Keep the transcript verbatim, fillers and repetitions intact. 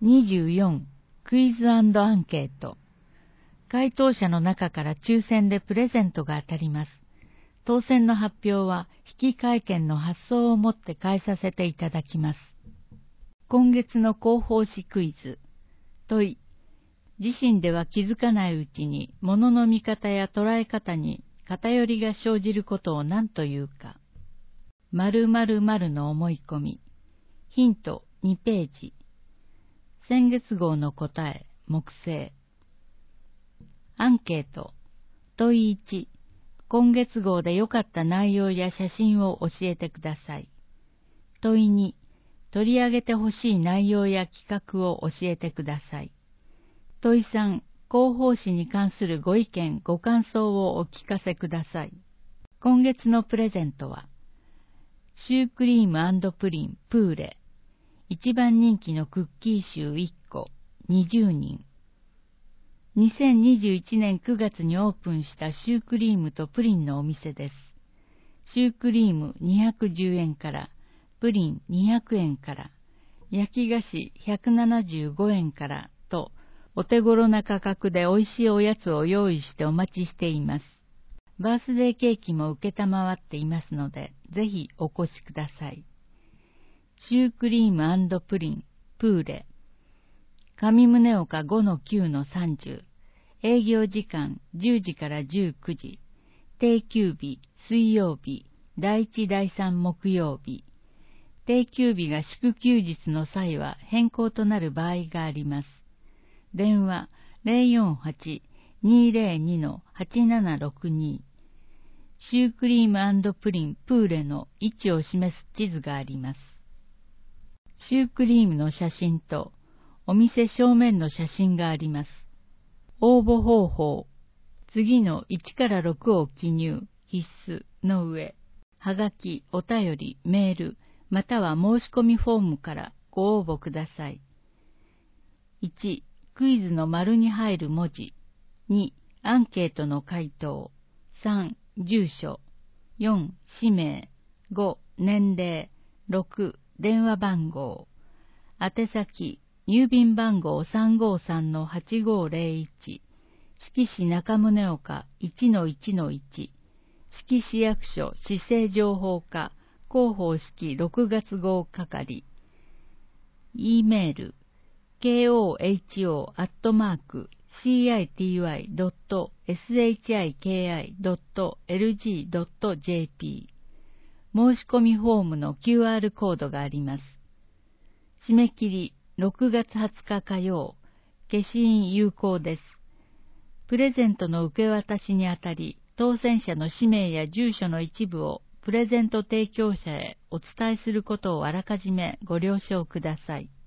にじゅうよん、クイズ&アンケート。回答者の中から抽選でプレゼントが当たります。当選の発表は引換券の発送をもって返させていただきます。今月の広報誌クイズ。問い。自身では気づかないうちに物の見方や捉え方に偏りが生じることを何というか。〇〇〇の思い込み。ヒントにページ。先月号の答え、木星。アンケート。問いいち。今月号で良かった内容や写真を教えてください。問いに。取り上げてほしい内容や企画を教えてください。問いさん。広報誌に関するご意見、ご感想をお聞かせください。今月のプレゼントは、シュークリーム&プリンプーレ。一番人気のクッキーシューいっこ、にじゅうにん。にせんにじゅういちねんくがつにオープンしたシュークリームとプリンのお店です。シュークリームにひゃくじゅうえんから、プリンにひゃくえんから、焼き菓子ひゃくななじゅうごえんからと、お手頃な価格で美味しいおやつを用意してお待ちしています。バースデーケーキも受けたまわっていますので、ぜひお越しください。シュークリーム&プリン、プーレ。上宗岡 ごのきゅうのさんじゅう。営業時間じゅうじからじゅうくじ。定休日、水曜日、だいいちだいさん木曜日。定休日が祝休日の際は変更となる場合があります。電話 ゼロよんはち にゼロに はちななろくに。シュークリーム&プリンプーレの位置を示す地図があります。シュークリームの写真とお店正面の写真があります。応募方法。次のいちからろくを記入、必須の上、はがき、お便り、メール、または申し込みフォームからご応募ください。いち. クイズの丸に入る文字。に. アンケートの回答。さん. 住所。よん. 氏名。ご. 年齢。ろく. 電話番号。宛先、郵便番号 さんごさんのはちごゼロいち。志木市中宗岡 いちのいちのいち。志木市役所市政情報課広報式ろくがつ号係。E メール ケーオーエイチオー アットマーク シーアイティーワイ ドット エスエイチアイケーアイ ドット エルジー ドット ジェーピー。申し込みフォームの キューアール コードがあります。締め切りろくがつはつか火曜。消印有効です。プレゼントの受け渡しにあたり、当選者の氏名や住所の一部をプレゼント提供者へお伝えすることをあらかじめご了承ください。